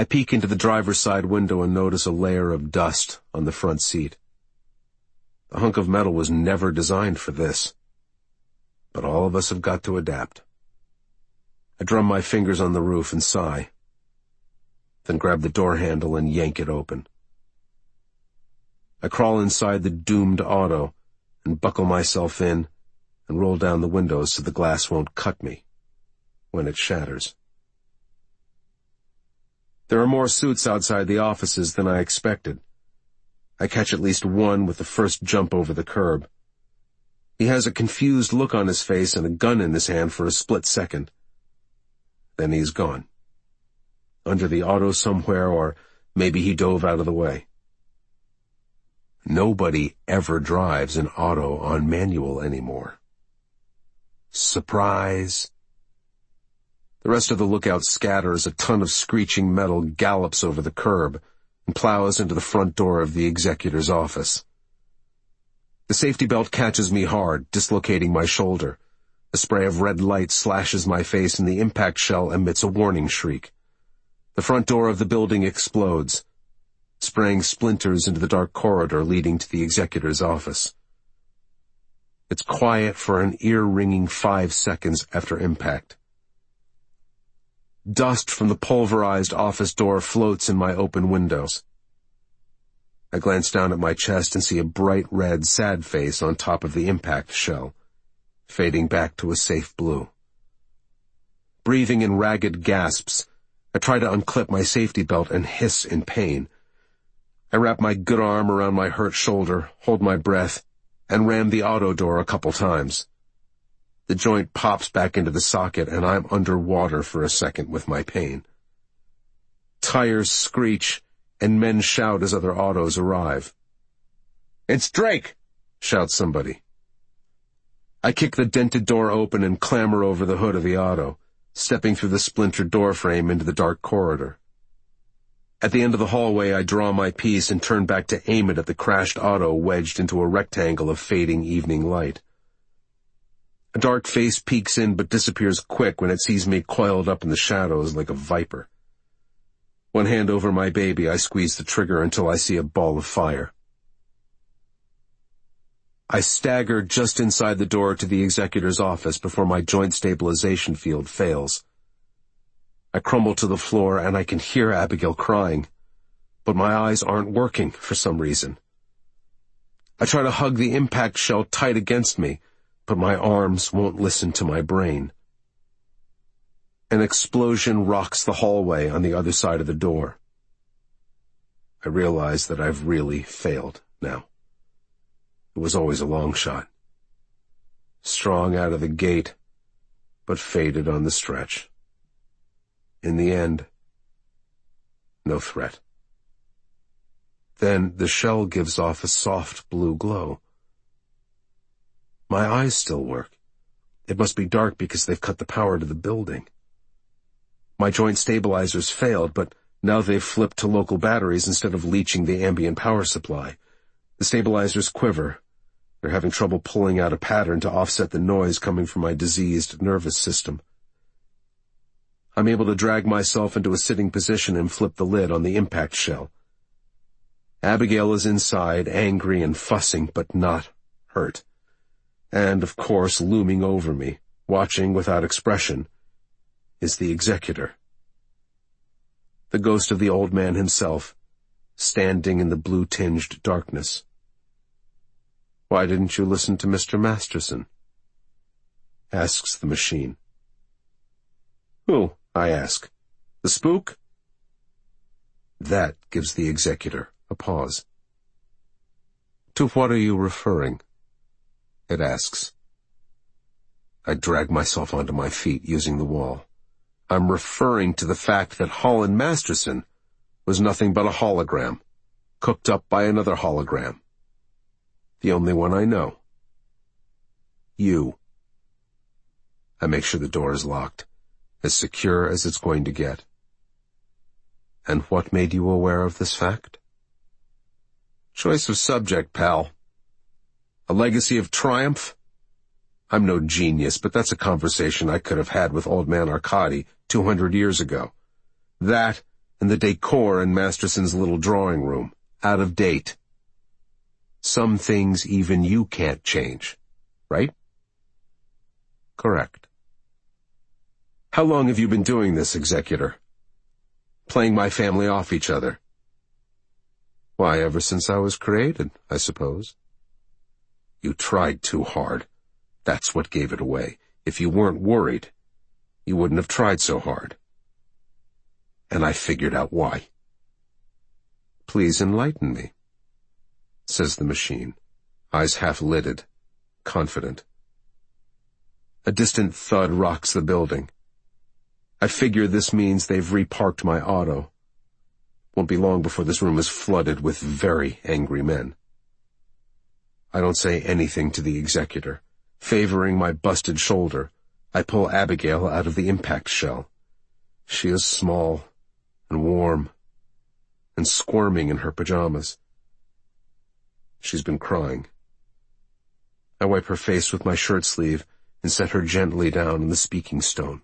I peek into the driver's side window and notice a layer of dust on the front seat. The hunk of metal was never designed for this. But all of us have got to adapt. I drum my fingers on the roof and sigh, then grab the door handle and yank it open. I crawl inside the doomed auto and buckle myself in and roll down the windows so the glass won't cut me when it shatters. There are more suits outside the offices than I expected. I catch at least one with the first jump over the curb. He has a confused look on his face and a gun in his hand for a split second. Then he's gone. Under the auto somewhere, or maybe he dove out of the way. Nobody ever drives an auto on manual anymore. Surprise! The rest of the lookout scatters. A ton of screeching metal gallops over the curb and plows into the front door of the executor's office. The safety belt catches me hard, dislocating my shoulder. A spray of red light slashes my face and the impact shell emits a warning shriek. The front door of the building explodes, spraying splinters into the dark corridor leading to the executor's office. It's quiet for an ear-ringing 5 seconds after impact. Dust from the pulverized office door floats in my open windows. I glance down at my chest and see a bright red, sad face on top of the impact shell, fading back to a safe blue. Breathing in ragged gasps, I try to unclip my safety belt and hiss in pain. I wrap my good arm around my hurt shoulder, hold my breath, and ram the auto door a couple times. The joint pops back into the socket, and I'm underwater for a second with my pain. Tires screech, and men shout as other autos arrive. "It's Drake!" shouts somebody. I kick the dented door open and clamber over the hood of the auto, stepping through the splintered doorframe into the dark corridor. At the end of the hallway, I draw my piece and turn back to aim it at the crashed auto wedged into a rectangle of fading evening light. A dark face peeks in but disappears quick when it sees me coiled up in the shadows like a viper. One hand over my baby, I squeeze the trigger until I see a ball of fire. I stagger just inside the door to the executor's office before my joint stabilization field fails. I crumble to the floor and I can hear Abigail crying, but my eyes aren't working for some reason. I try to hug the impact shell tight against me, but my arms won't listen to my brain. An explosion rocks the hallway on the other side of the door. I realize that I've really failed now. It was always a long shot. Strong out of the gate, but faded on the stretch. In the end, no threat. Then the shell gives off a soft blue glow. My eyes still work. It must be dark because they've cut the power to the building. My joint stabilizers failed, but now they've flipped to local batteries instead of leeching the ambient power supply. The stabilizers quiver. They're having trouble pulling out a pattern to offset the noise coming from my diseased nervous system. I'm able to drag myself into a sitting position and flip the lid on the impact shell. Abigail is inside, angry and fussing, but not hurt. And, of course, looming over me, watching without expression, is the executor. The ghost of the old man himself, standing in the blue-tinged darkness. "Why didn't you listen to Mr. Masterson?" asks the machine. "Who?" I ask. "The spook?" That gives the executor a pause. "To what are you referring?" it asks. I drag myself onto my feet using the wall. I'm referring to the fact that Holland Masterson was nothing but a hologram, cooked up by another hologram. The only one I know. You. I make sure the door is locked, as secure as it's going to get. And what made you aware of this fact? Choice of subject, pal. A legacy of triumph? I'm no genius, but that's a conversation I could have had with old man Arkady 200 years ago. That, and the decor in Masterson's little drawing room. Out of date. Some things even you can't change, right? Correct. How long have you been doing this, Executor? Playing my family off each other? Why, ever since I was created, I suppose. You tried too hard. That's what gave it away. If you weren't worried, you wouldn't have tried so hard. And I figured out why. Please enlighten me, says the machine, eyes half-lidded, confident. A distant thud rocks the building. I figure this means they've reparked my auto. Won't be long before this room is flooded with very angry men. I don't say anything to the Executor. Favoring my busted shoulder, I pull Abigail out of the impact shell. She is small and warm and squirming in her pajamas. She's been crying. I wipe her face with my shirt sleeve and set her gently down on the speaking stone.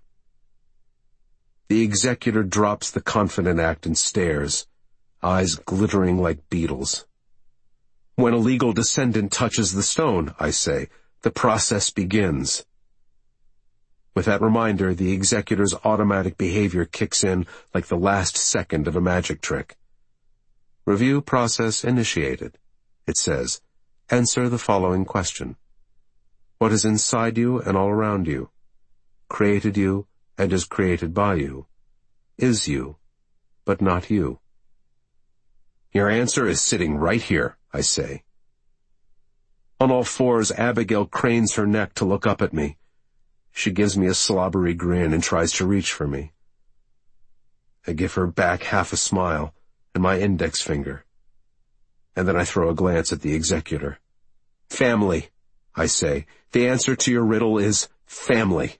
The Executor drops the confident act and stares, eyes glittering like beetles. When a legal descendant touches the stone, I say, the process begins. With that reminder, the Executor's automatic behavior kicks in like the last second of a magic trick. Review process initiated. It says, answer the following question. What is inside you and all around you? Created you and is created by you? Is you, but not you? Your answer is sitting right here, I say. On all fours, Abigail cranes her neck to look up at me. She gives me a slobbery grin and tries to reach for me. I give her back half a smile and my index finger. And then I throw a glance at the Executor. Family, I say. The answer to your riddle is family.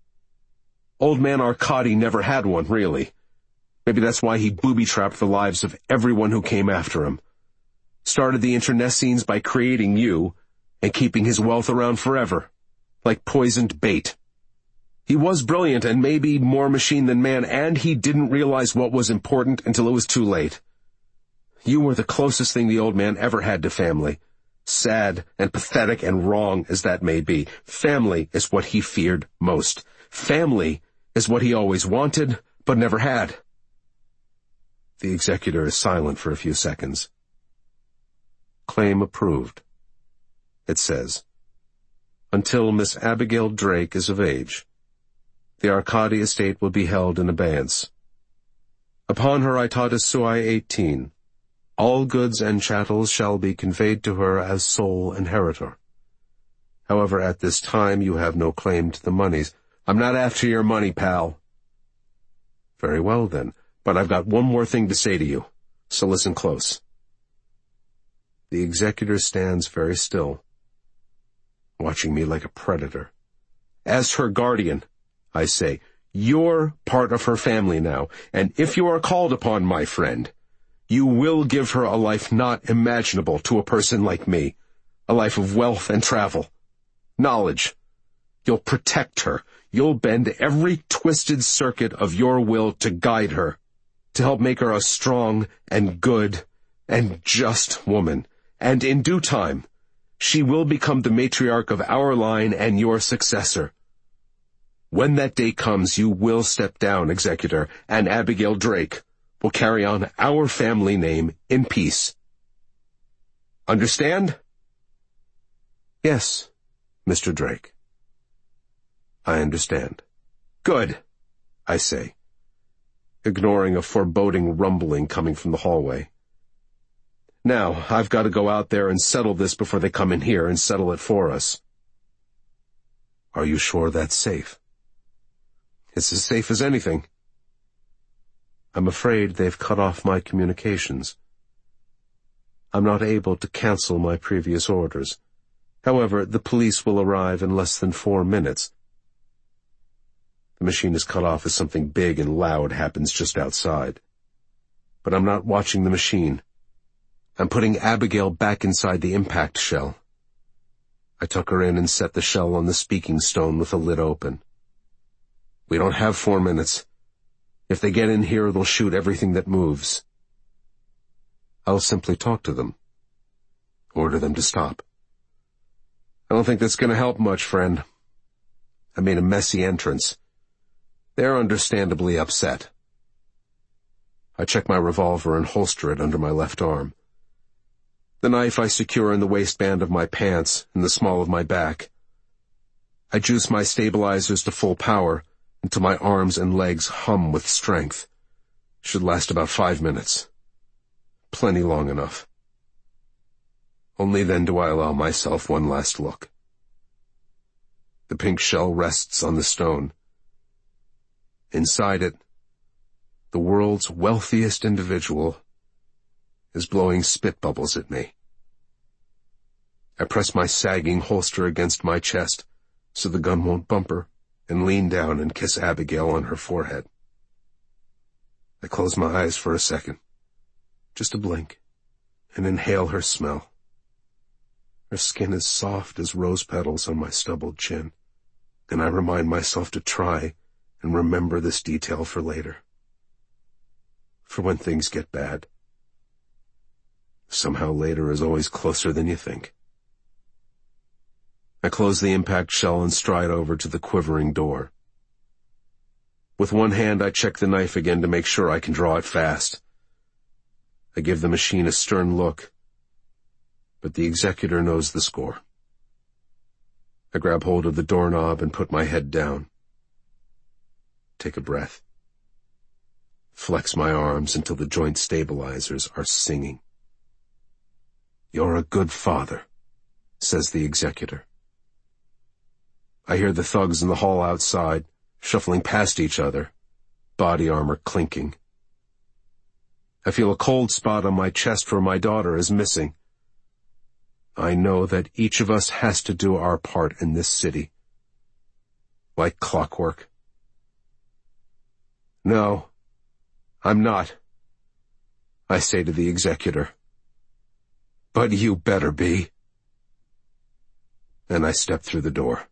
Old man Arcadi never had one, really. Maybe that's why he booby-trapped the lives of everyone who came after him. Started the internecines by creating you and keeping his wealth around forever, like poisoned bait. He was brilliant and maybe more machine than man, and he didn't realize what was important until it was too late. You were the closest thing the old man ever had to family. Sad and pathetic and wrong as that may be, family is what he feared most. Family is what he always wanted, but never had. The Executor is silent for a few seconds. Claim approved. It says, until Miss Abigail Drake is of age, the Arcadi estate will be held in abeyance. Upon her aetatis sui 18, all goods and chattels shall be conveyed to her as sole inheritor. However, at this time you have no claim to the monies. I'm not after your money, pal. Very well, then, but I've got one more thing to say to you, so listen close. The Executor stands very still, watching me like a predator. As her guardian, I say, you're part of her family now, and if you are called upon, my friend, you will give her a life not imaginable to a person like me, a life of wealth and travel, knowledge. You'll protect her. You'll bend every twisted circuit of your will to guide her, to help make her a strong and good and just woman. And in due time, she will become the matriarch of our line and your successor. When that day comes, you will step down, Executor, and Abigail Drake will carry on our family name in peace. Understand? Yes, Mr. Drake. I understand. Good, I say, ignoring a foreboding rumbling coming from the hallway. Now, I've got to go out there and settle this before they come in here and settle it for us. Are you sure that's safe? It's as safe as anything. I'm afraid they've cut off my communications. I'm not able to cancel my previous orders. However, the police will arrive in less than 4 minutes. The machine is cut off as something big and loud happens just outside. But I'm not watching the machine. I'm putting Abigail back inside the impact shell. I took her in and set the shell on the speaking stone with the lid open. We don't have 4 minutes. If they get in here, they'll shoot everything that moves. I'll simply talk to them. Order them to stop. I don't think that's going to help much, friend. I made a messy entrance. They're understandably upset. I check my revolver and holster it under my left arm. The knife I secure in the waistband of my pants and the small of my back. I juice my stabilizers to full power until my arms and legs hum with strength. Should last about 5 minutes. Plenty long enough. Only then do I allow myself one last look. The pink shell rests on the stone. Inside it, the world's wealthiest individual is blowing spit bubbles at me. I press my sagging holster against my chest so the gun won't bumper, and lean down and kiss Abigail on her forehead. I close my eyes for a second, just a blink, and inhale her smell. Her skin is soft as rose petals on my stubbled chin, and I remind myself to try and remember this detail for later. For when things get bad. Somehow later is always closer than you think. I close the impact shell and stride over to the quivering door. With one hand, I check the knife again to make sure I can draw it fast. I give the machine a stern look, but the executor knows the score. I grab hold of the doorknob and put my head down. Take a breath. Flex my arms until the joint stabilizers are singing. "You're a good father," says the executor. I hear the thugs in the hall outside, shuffling past each other, body armor clinking. I feel a cold spot on my chest where my daughter is missing. I know that each of us has to do our part in this city. Like clockwork. "No, I'm not," I say to the executor. "But you better be." And I step through the door.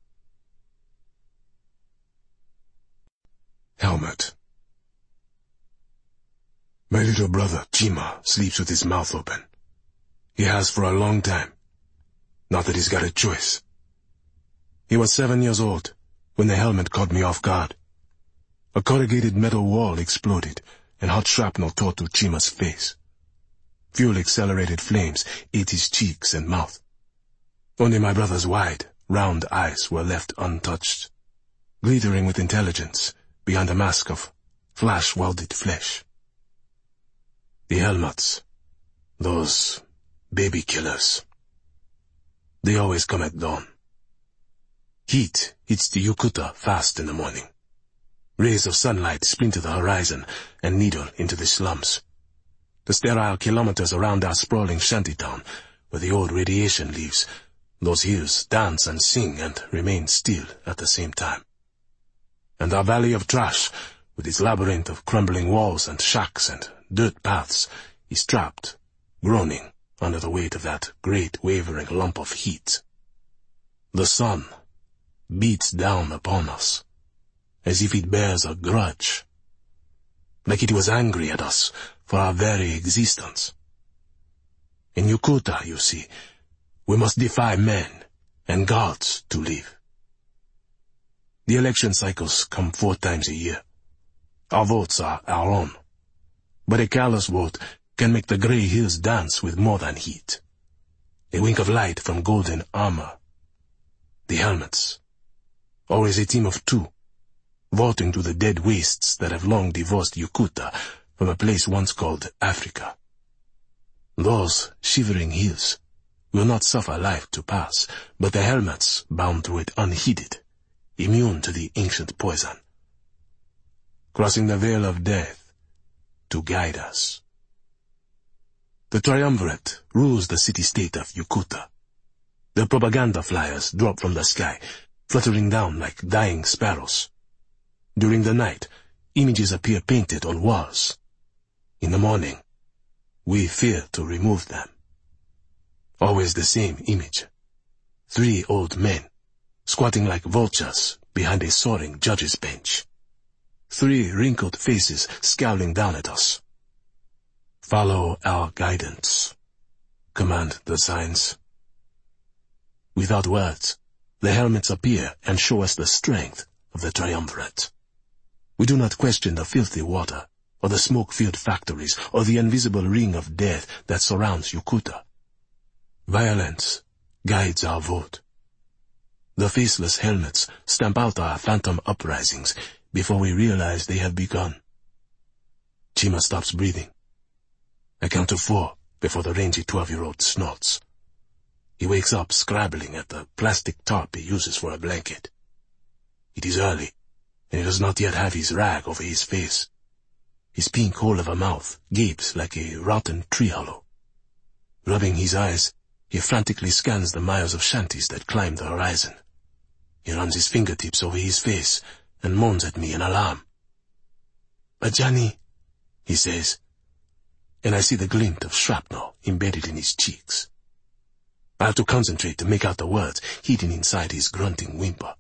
Helmet. My little brother, Chima, sleeps with his mouth open. He has for a long time. Not that he's got a choice. He was 7 years old when the helmet caught me off guard. A corrugated metal wall exploded, and hot shrapnel tore to Chima's face. Fuel-accelerated flames ate his cheeks and mouth. Only my brother's wide, round eyes were left untouched, glittering with intelligence behind a mask of flash-welded flesh. The Helmets, those baby killers, they always come at dawn. Heat hits the Yukuta fast in the morning. Rays of sunlight splinter the horizon and needle into the slums. The sterile kilometers around our sprawling shantytown, where the old radiation lives, those hills dance and sing and remain still at the same time. And our valley of trash, with its labyrinth of crumbling walls and shacks and dirt paths, is trapped, groaning under the weight of that great wavering lump of heat. The sun beats down upon us, as if it bears a grudge, like it was angry at us for our very existence. In Yukuta, you see, we must defy men and gods to live. The election cycles come 4 times a year. Our votes are our own. But a careless vote can make the grey hills dance with more than heat. A wink of light from golden armor. The Helmets, always a team of 2, vaulting to the dead wastes that have long divorced Yukuta from a place once called Africa. Those shivering hills will not suffer life to pass, but the Helmets bound through it unheeded, immune to the ancient poison, crossing the veil of death to guide us. The triumvirate rules the city-state of Yukuta. The propaganda flyers drop from the sky, fluttering down like dying sparrows. During the night, images appear painted on walls. In the morning, we fear to remove them. Always the same image. 3 old men, squatting like vultures behind a soaring judge's bench. 3 wrinkled faces scowling down at us. "Follow our guidance," command the signs. Without words, the helmets appear and show us the strength of the triumvirate. We do not question the filthy water, or the smoke-filled factories, or the invisible ring of death that surrounds Yukuta. Violence guides our vote. The faceless helmets stamp out our phantom uprisings before we realize they have begun. Chima stops breathing. I count to 4 before the rangy 12-year-old snorts. He wakes up scrabbling at the plastic tarp he uses for a blanket. It is early, and he does not yet have his rag over his face. His pink hole of a mouth gapes like a rotten tree hollow. Rubbing his eyes, he frantically scans the miles of shanties that climb the horizon. He runs his fingertips over his face and moans at me in alarm. "Ajani," he says, and I see the glint of shrapnel embedded in his cheeks. I have to concentrate to make out the words hidden inside his grunting whimper.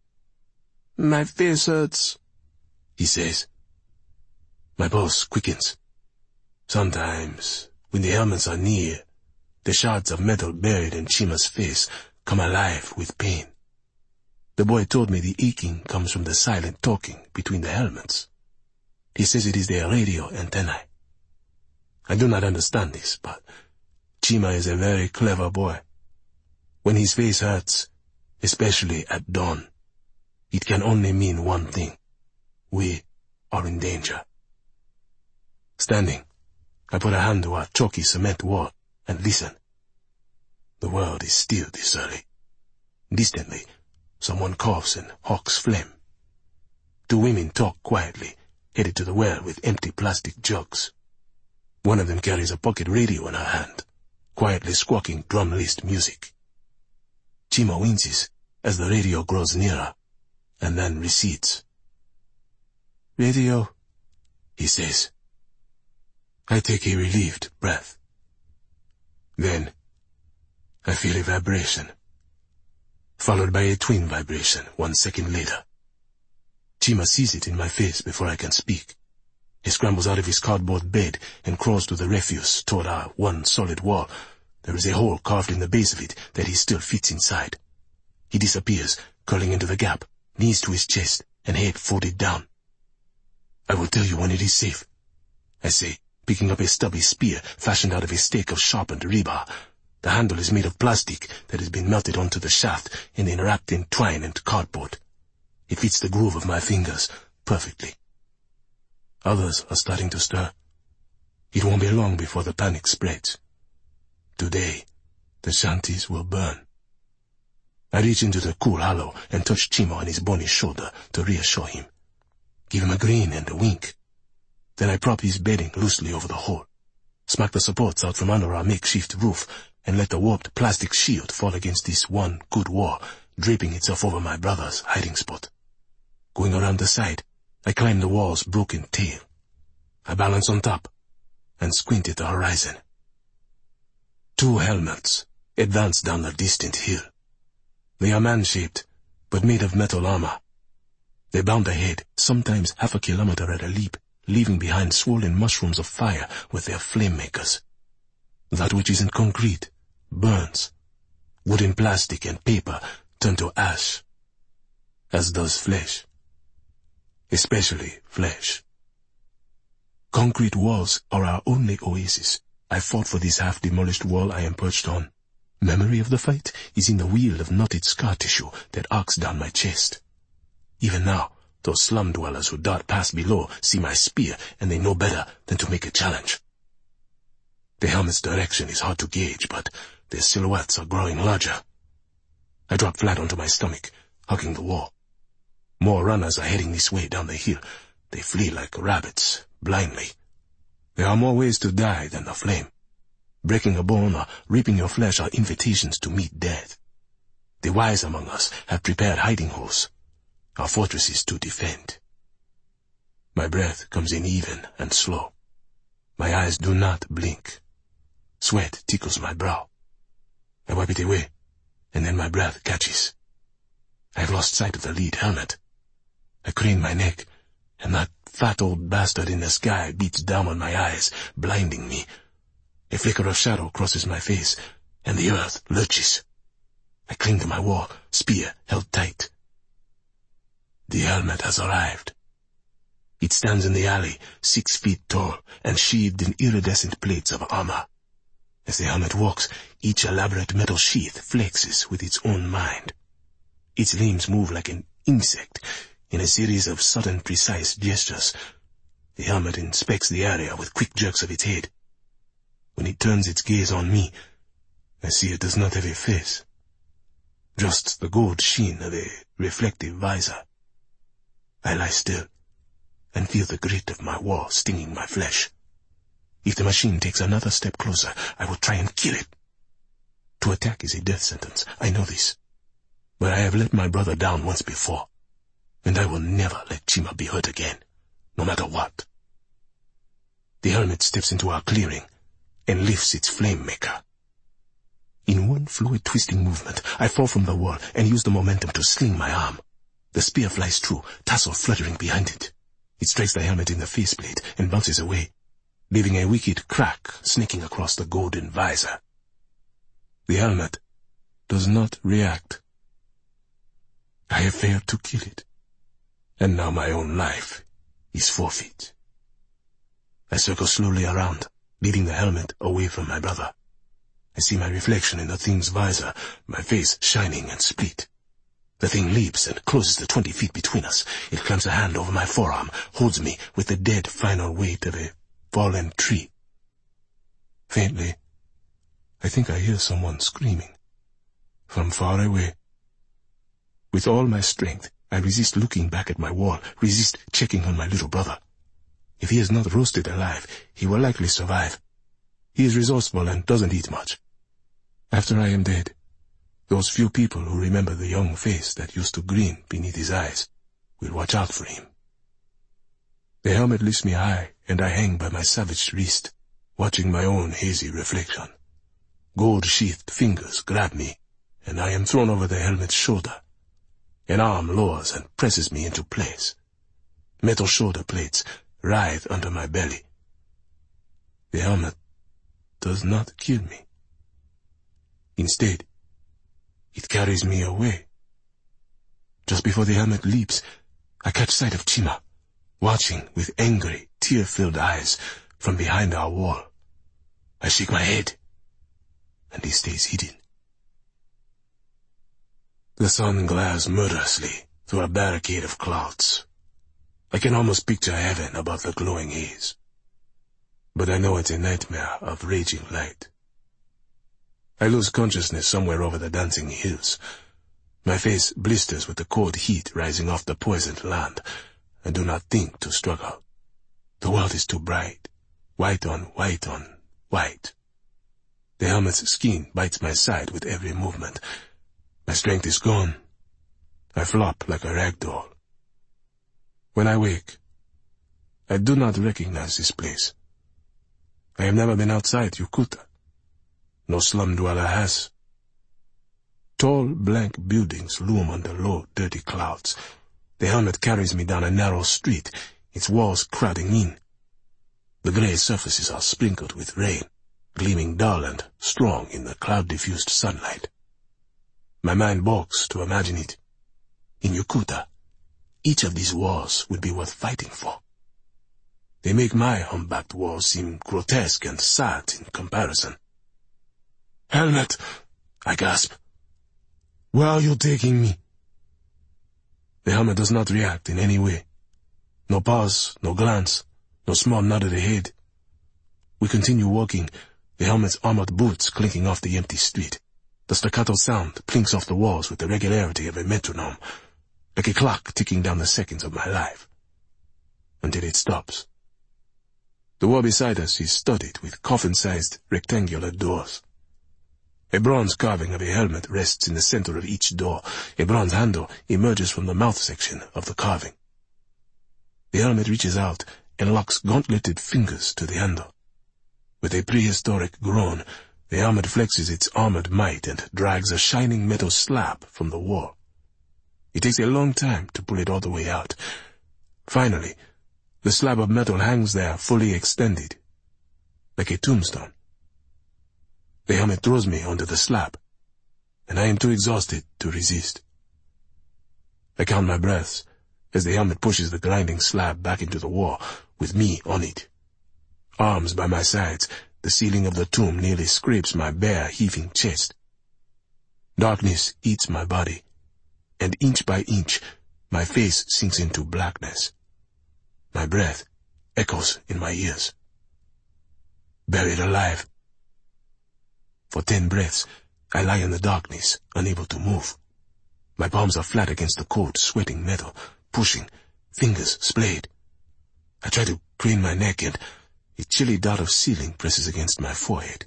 "My face hurts," he says. My pulse quickens. Sometimes, when the helmets are near, the shards of metal buried in Chima's face come alive with pain. The boy told me the aching comes from the silent talking between the helmets. He says it is their radio antennae. I do not understand this, but Chima is a very clever boy. When his face hurts, especially at dawn, it can only mean one thing. We are in danger. Standing, I put a hand to our chalky cement wall and listen. The world is still this early. Distantly, someone coughs and hawks phlegm. 2 women talk quietly, headed to the well with empty plastic jugs. One of them carries a pocket radio in her hand, quietly squawking drum-laced music. Chima winces as the radio grows nearer, and then recedes. "Radio," he says. I take a relieved breath. Then, I feel a vibration, followed by a twin vibration 1 second later. Chima sees it in my face before I can speak. He scrambles out of his cardboard bed and crawls to the refuse toward our one solid wall. There is a hole carved in the base of it that he still fits inside. He disappears, curling into the gap, knees to his chest and head folded down. "I will tell you when it is safe," I say, picking up a stubby spear fashioned out of a stake of sharpened rebar. The handle is made of plastic that has been melted onto the shaft and then wrapped in twine and cardboard. It fits the groove of my fingers perfectly. Others are starting to stir. It won't be long before the panic spreads. Today, the shanties will burn. I reach into the cool hollow and touch Chima on his bony shoulder to reassure him. Give him a grin and a wink. Then I prop his bedding loosely over the hole, smack the supports out from under our makeshift roof, and let the warped plastic shield fall against this one good wall, draping itself over my brother's hiding spot. Going around the side, I climb the wall's broken tail. I balance on top and squint at the horizon. 2 helmets advance down the distant hill. They are man-shaped, but made of metal armor. They bound ahead, sometimes half a kilometer at a leap, leaving behind swollen mushrooms of fire with their flame makers. That which isn't concrete burns. Wooden plastic and paper turn to ash, as does flesh. Especially flesh. Concrete walls are our only oasis. I fought for this half-demolished wall I am perched on. Memory of the fight is in the wheel of knotted scar tissue that arcs down my chest. Even now, those slum dwellers who dart past below see my spear, and they know better than to make a challenge. The helmet's direction is hard to gauge, but their silhouettes are growing larger. I drop flat onto my stomach, hugging the wall. More runners are heading this way down the hill. They flee like rabbits, blindly. There are more ways to die than the flame. Breaking a bone or ripping your flesh are invitations to meet death. The wise among us have prepared hiding holes, our fortresses to defend. My breath comes in even and slow. My eyes do not blink. Sweat tickles my brow. I wipe it away, and then my breath catches. I have lost sight of the lead helmet. I crane my neck, and that fat old bastard in the sky beats down on my eyes, blinding me. A flicker of shadow crosses my face, and the earth lurches. I cling to my wall, spear held tight. The helmet has arrived. It stands in the alley, 6 feet tall, and sheathed in iridescent plates of armor. As the helmet walks, each elaborate metal sheath flexes with its own mind. Its limbs move like an insect, in a series of sudden, precise gestures. The helmet inspects the area with quick jerks of its head. When it turns its gaze on me, I see it does not have a face. Just the gold sheen of a reflective visor. I lie still, and feel the grit of my wall stinging my flesh. If the machine takes another step closer, I will try and kill it. To attack is a death sentence, I know this. But I have let my brother down once before, and I will never let Chima be hurt again, no matter what. The helmet steps into our clearing, and lifts its flame maker. In one fluid twisting movement, I fall from the wall and use the momentum to sling my arm. The spear flies true, tassel fluttering behind it. It strikes the helmet in the faceplate and bounces away, leaving a wicked crack snaking across the golden visor. The helmet does not react. I have failed to kill it, and now my own life is forfeit. I circle slowly around, leading the helmet away from my brother. I see my reflection in the thing's visor, my face shining and split. The thing leaps and closes the 20 feet between us. It clamps a hand over my forearm, holds me with the dead final weight of a fallen tree. Faintly, I think I hear someone screaming from far away. With all my strength, I resist looking back at my wall, resist checking on my little brother. If he is not roasted alive, he will likely survive. He is resourceful and doesn't eat much. After I am dead, those few people who remember the young face that used to grin beneath his eyes will watch out for him. The helmet lifts me high, and I hang by my savage wrist, watching my own hazy reflection. Gold-sheathed fingers grab me, and I am thrown over the helmet's shoulder. An arm lowers and presses me into place. Metal shoulder plates writhe under my belly. The helmet does not kill me. Instead, it carries me away. Just before the helmet leaps, I catch sight of Chima, watching with angry, tear-filled eyes from behind our wall. I shake my head, and he stays hidden. The sun glares murderously through a barricade of clouds. I can almost picture heaven above the glowing haze. But I know it's a nightmare of raging light. I lose consciousness somewhere over the dancing hills. My face blisters with the cold heat rising off the poisoned land. I do not think to struggle. The world is too bright. White on white on white. The helmet's skin bites my side with every movement. My strength is gone. I flop like a rag doll. When I wake, I do not recognize this place. I have never been outside Yukuta. No slum dweller has. Tall, blank buildings loom under low, dirty clouds. The helmet carries me down a narrow street, its walls crowding in. The grey surfaces are sprinkled with rain, gleaming dull and strong in the cloud-diffused sunlight. My mind balks to imagine it. In Yukuta, each of these walls would be worth fighting for. They make my humpbacked walls seem grotesque and sad in comparison. "Helmet," I gasp. "Where are you taking me?" The helmet does not react in any way. No pause, no glance, no small nod of the head. We continue walking, the helmet's armored boots clinking off the empty street. The staccato sound plinks off the walls with the regularity of a metronome, like a clock ticking down the seconds of my life. Until it stops. The wall beside us is studded with coffin-sized rectangular doors. A bronze carving of a helmet rests in the center of each door. A bronze handle emerges from the mouth section of the carving. The helmet reaches out and locks gauntleted fingers to the handle. With a prehistoric groan, the helmet flexes its armored might and drags a shining metal slab from the wall. It takes a long time to pull it all the way out. Finally, The slab of metal hangs there, fully extended, like a tombstone. The helmet throws me onto the slab, and I am too exhausted to resist. I count my breaths as the helmet pushes the grinding slab back into the wall, with me on it. Arms by my sides, the ceiling of the tomb nearly scrapes my bare, heaving chest. Darkness eats my body, and inch by inch, my face sinks into blackness. My breath echoes in my ears. Buried alive. For 10 breaths, I lie in the darkness, unable to move. My palms are flat against the cold, sweating metal, pushing, fingers splayed. I try to crane my neck, and a chilly dot of ceiling presses against my forehead.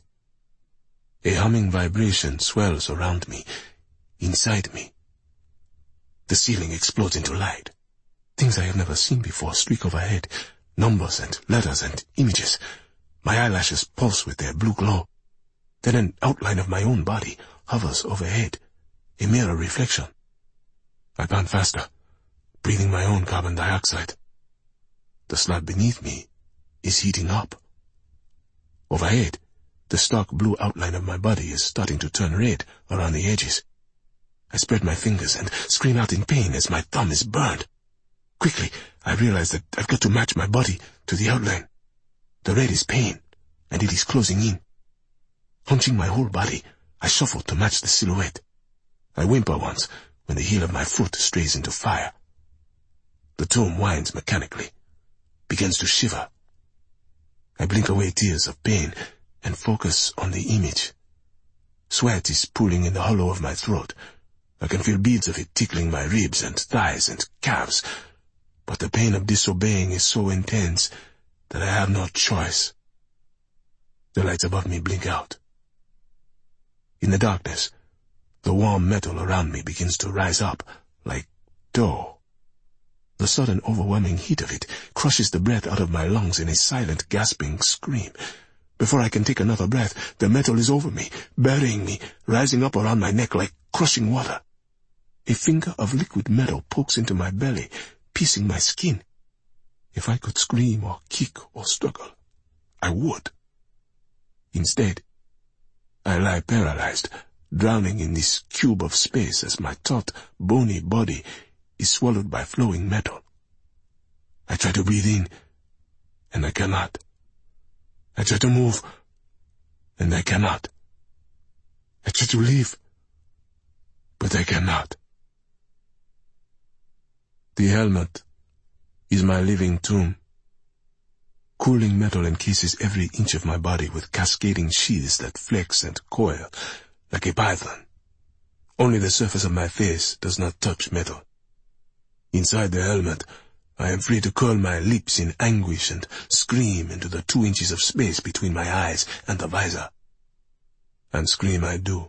A humming vibration swells around me, inside me. The ceiling explodes into light. Things I have never seen before streak overhead, numbers and letters and images. My eyelashes pulse with their blue glow. Then an outline of my own body hovers overhead, a mirror reflection. I pant faster, breathing my own carbon dioxide. The slab beneath me is heating up. Overhead, the stark blue outline of my body is starting to turn red around the edges. I spread my fingers and scream out in pain as my thumb is burned. Quickly, I realize that I've got to match my body to the outline. The red is pain, and it is closing in. Hunching my whole body, I shuffle to match the silhouette. I whimper once when the heel of my foot strays into fire. The tomb whines mechanically, begins to shiver. I blink away tears of pain and focus on the image. Sweat is pooling in the hollow of my throat. I can feel beads of it tickling my ribs and thighs and calves, but the pain of disobeying is so intense that I have no choice. The lights above me blink out. In the darkness, the warm metal around me begins to rise up like dough. The sudden overwhelming heat of it crushes the breath out of my lungs in a silent, gasping scream. Before I can take another breath, the metal is over me, burying me, rising up around my neck like crushing water. A finger of liquid metal pokes into my belly, piercing my skin. If I could scream or kick or struggle, I would. Instead, I lie paralyzed, drowning in this cube of space as my taut, bony body is swallowed by flowing metal. I try to breathe in, and I cannot. I try to move, and I cannot. I try to leave, but I cannot. The helmet is my living tomb. Cooling metal encases every inch of my body with cascading sheaths that flex and coil like a python. Only the surface of my face does not touch metal. Inside the helmet, I am free to curl my lips in anguish and scream into the 2 inches of space between my eyes and the visor. And scream I do.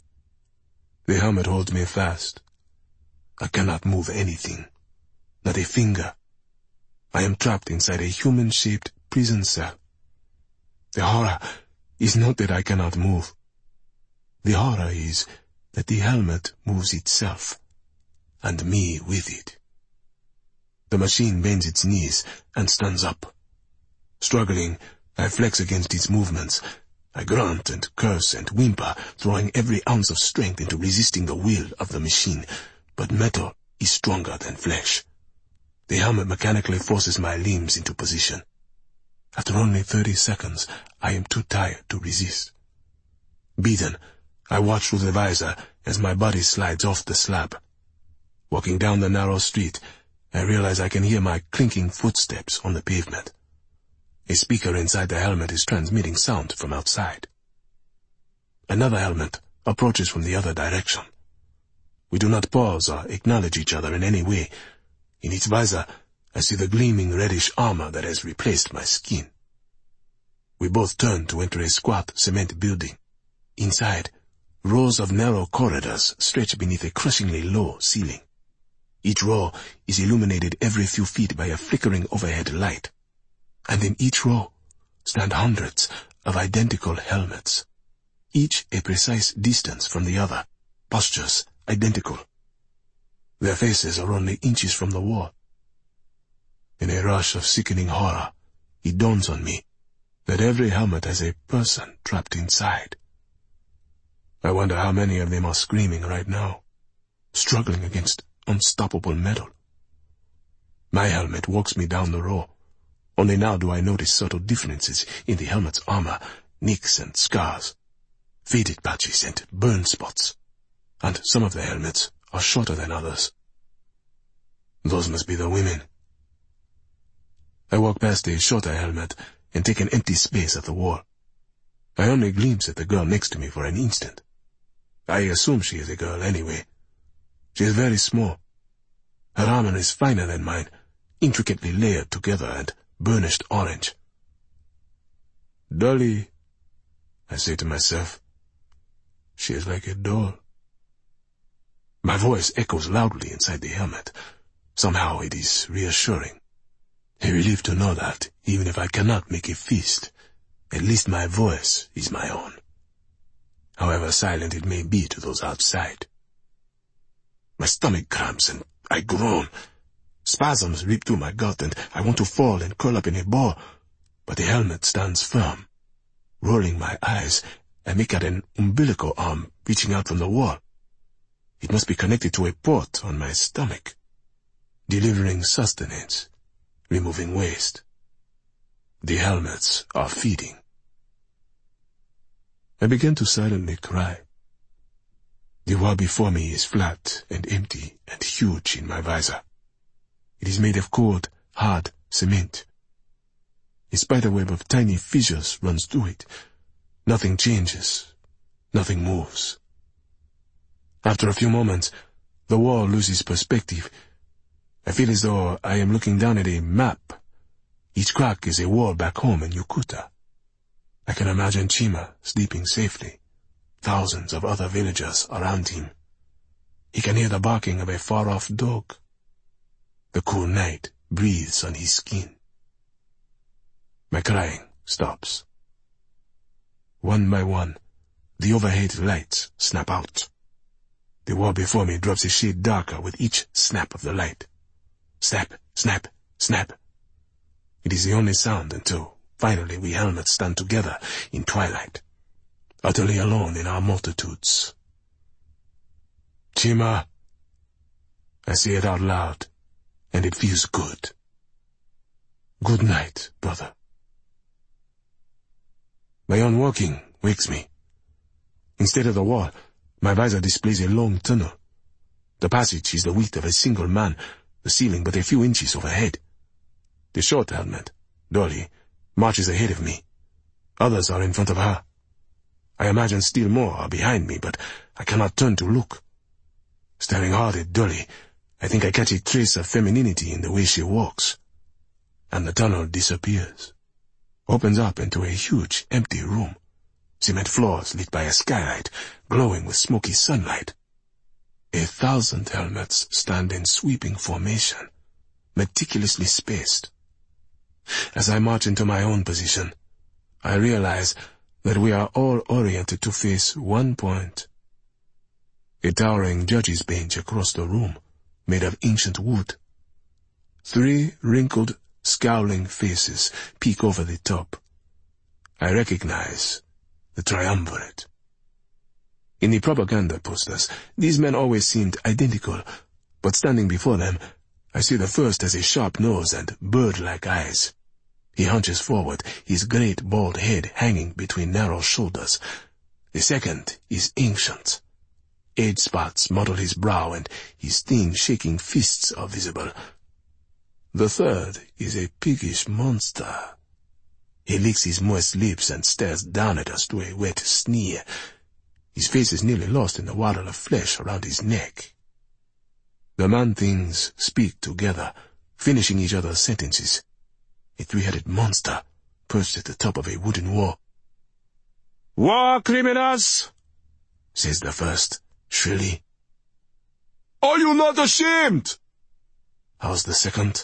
The helmet holds me fast. I cannot move anything, not a finger. I am trapped inside a human-shaped prison cell. The horror is not that I cannot move. The horror is that the helmet moves itself, and me with it. The machine bends its knees and stands up. Struggling, I flex against its movements. I grunt and curse and whimper, throwing every ounce of strength into resisting the will of the machine. But metal is stronger than flesh. The helmet mechanically forces my limbs into position. After only 30 seconds, I am too tired to resist. Beaten, I watch through the visor as my body slides off the slab. Walking down the narrow street, I realize I can hear my clinking footsteps on the pavement. A speaker inside the helmet is transmitting sound from outside. Another helmet approaches from the other direction. We do not pause or acknowledge each other in any way. In its visor, I see the gleaming reddish armor that has replaced my skin. We both turn to enter a squat cement building. Inside, rows of narrow corridors stretch beneath a crushingly low ceiling. Each row is illuminated every few feet by a flickering overhead light. And in each row stand hundreds of identical helmets, each a precise distance from the other, postures identical. Their faces are only inches from the wall. In a rush of sickening horror, it dawns on me that every helmet has a person trapped inside. I wonder how many of them are screaming right now, struggling against unstoppable metal. My helmet walks me down the row. Only now do I notice subtle differences in the helmet's armor, nicks and scars, faded patches and burn spots, and some of the helmets are shorter than others. Those must be the women. I walk past a shorter helmet and take an empty space at the wall. I only glimpse at the girl next to me for an instant. I assume she is a girl anyway. She is very small. Her armor is finer than mine, intricately layered together and burnished orange. Dolly, I say to myself. She is like a doll. My voice echoes loudly inside the helmet. Somehow it is reassuring. A relief to know that, even if I cannot make a feast, at least my voice is my own, however silent it may be to those outside. My stomach cramps and I groan. Spasms rip through my gut and I want to fall and curl up in a ball, but the helmet stands firm. Rolling my eyes, I make out an umbilical arm reaching out from the wall. It must be connected to a port on my stomach, delivering sustenance, removing waste. The helmets are feeding. I begin to silently cry. The wall before me is flat and empty and huge in my visor. It is made of cold, hard cement. A spiderweb of tiny fissures runs through it. Nothing changes. Nothing moves. After a few moments, the wall loses perspective. I feel as though I am looking down at a map. Each crack is a wall back home in Yukuta. I can imagine Chima sleeping safely. Thousands of other villagers around him. He can hear the barking of a far-off dog. The cool night breathes on his skin. My crying stops. One by one, the overhead lights snap out. The wall before me drops a shade darker with each snap of the light. Snap, snap, snap. It is the only sound until finally we helmets stand together in twilight, utterly alone in our multitudes. Chima. I say it out loud, and it feels good. Good night, brother. My own walking wakes me. Instead of the wall, my visor displays a long tunnel. The passage is the width of a single man, the ceiling but a few inches overhead. The short helmet, Dolly, marches ahead of me. Others are in front of her. I imagine still more are behind me, but I cannot turn to look. Staring hard at Dolly, I think I catch a trace of femininity in the way she walks. And the tunnel disappears. Opens up into a huge, empty room. Cement floors lit by a skylight, glowing with smoky sunlight. 1,000 helmets stand in sweeping formation, meticulously spaced. As I march into my own position, I realize that we are all oriented to face one point. A towering judge's bench across the room, made of ancient wood. 3 wrinkled, scowling faces peek over the top. I recognize the triumvirate. In the propaganda posters, these men always seemed identical, but standing before them, I see the first has a sharp nose and bird-like eyes. He hunches forward, his great bald head hanging between narrow shoulders. The second is ancient. Age spots mottle his brow and his thin, shaking fists are visible. The third is a piggish monster. He licks his moist lips and stares down at us through a wet sneer. His face is nearly lost in the waddle of flesh around his neck. The man-things speak together, finishing each other's sentences. A 3-headed monster perched at the top of a wooden wall. "War criminals," says the first, shrilly. "Are you not ashamed?" howls the second.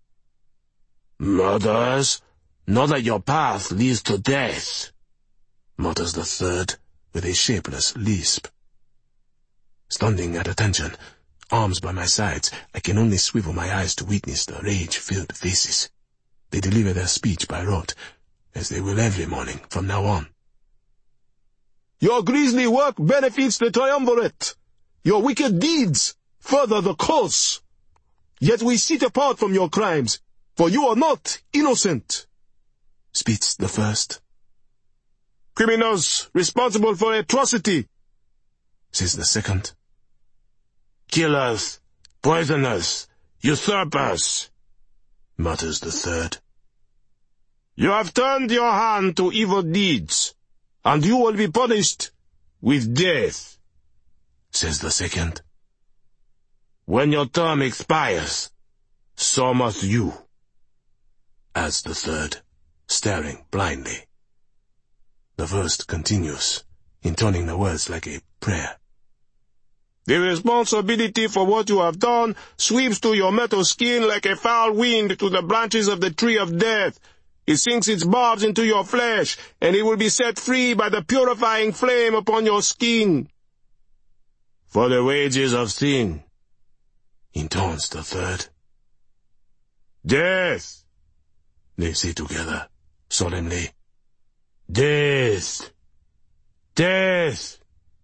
"Murderers, know that your path leads to death," mutters the third, with a shapeless lisp. Standing at attention, arms by my sides, I can only swivel my eyes to witness the rage-filled faces. They deliver their speech by rote, as they will every morning from now on. Your grisly work benefits the Triumvirate. Your wicked deeds further the cause. Yet we sit apart from your crimes, for you are not innocent, Speaks the first. Criminals responsible for atrocity, Says the second. killers, poisoners, usurpers, Mutters the third. You have turned your hand to evil deeds, and you will be punished with death. Says the second. When your term expires, so must you. Adds the third, staring blindly. The first continues, intoning the words like a prayer. The responsibility for what you have done sweeps to your metal skin like a foul wind to the branches of the tree of death. It sinks its barbs into your flesh, and it will be set free by the purifying flame upon your skin. For the wages of sin, Intones the third. death, They say together, solemnly. death, death.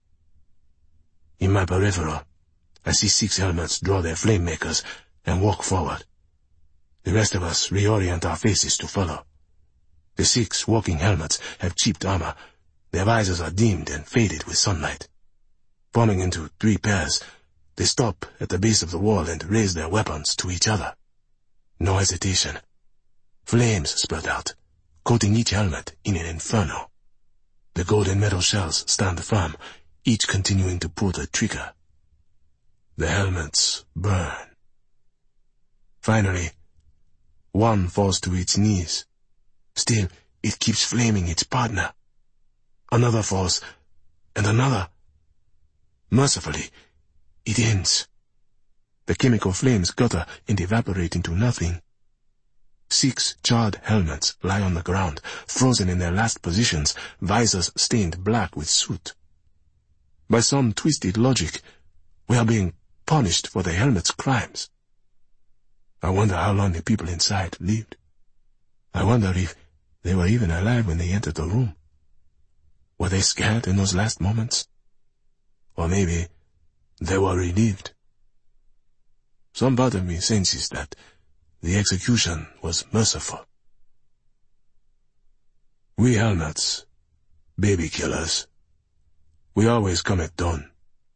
In my peripheral, I see 6 helmets draw their flame makers and walk forward. The rest of us reorient our faces to follow. The 6 walking helmets have chipped armor. Their visors are dimmed and faded with sunlight. Forming into 3 pairs, they stop at the base of the wall and raise their weapons to each other. No hesitation. Flames spurt out, coating each helmet in an inferno. The golden metal shells stand firm, each continuing to pull the trigger. The helmets burn. Finally, one falls to its knees. Still, it keeps flaming its partner. Another falls, and another. Mercifully, it ends. The chemical flames gutter and evaporate into nothing. 6 charred helmets lie on the ground, frozen in their last positions, visors stained black with soot. By some twisted logic, we are being punished for the helmet's crimes. I wonder how long the people inside lived. I wonder if they were even alive when they entered the room. Were they scared in those last moments? Or maybe they were relieved. Some part of me senses that the execution was merciful. We helmets, baby killers, we always come at dawn.